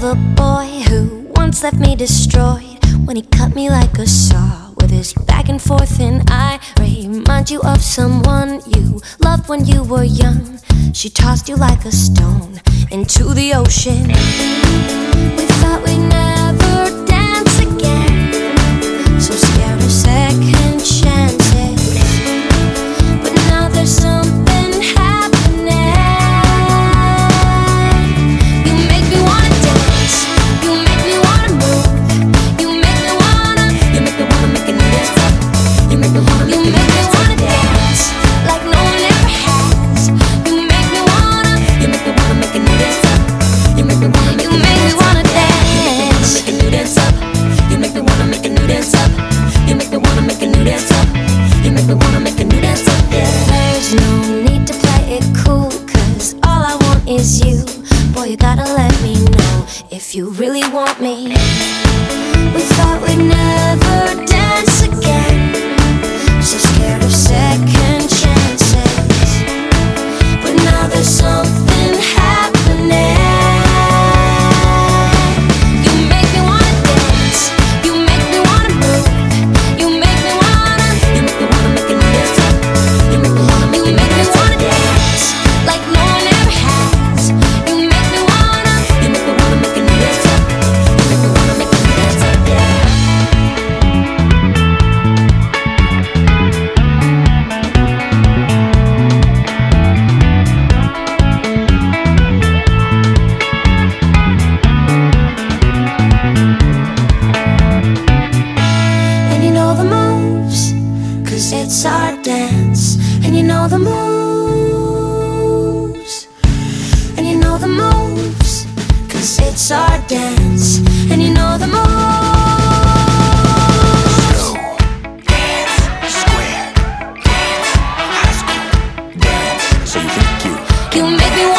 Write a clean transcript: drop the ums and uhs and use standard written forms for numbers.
a boy who once left me destroyed when he cut me like a saw with his back and forth, and I remind you of someone you loved when you were young. She tossed you like a stone into the ocean. We thought we'd never dance again, so scared of second chances. But now there's something happening. You make me wanna dance, you make me wanna move, you make me wanna make a new dance up. You make me wanna dance like no one ever has. You make me wanna make a new dance up. You make me wanna dance, make a new dance up. You make me wanna make a new dance up. You make me wanna make a new dance up. You make me wanna make a new dance up. Yeah. There's no need to play it cool, 'cause all I want is you. Boy, you gotta let me know if you really want me. We thought we'd never dance again, so scared of second chances. But now there's something happening. You make me wanna dance, you make me wanna move, you make me wanna make a new dance up. You make me wanna dance like no one ever has. You make me wanna make a new dance up. You make me wanna make a new dance up, yeah. And you know the moves, 'cause it's our dance. And you know the moves. And you know the moves, 'cause it's our dance. And you know the moves. Dance, square, dance, high school, dance. So you think You make me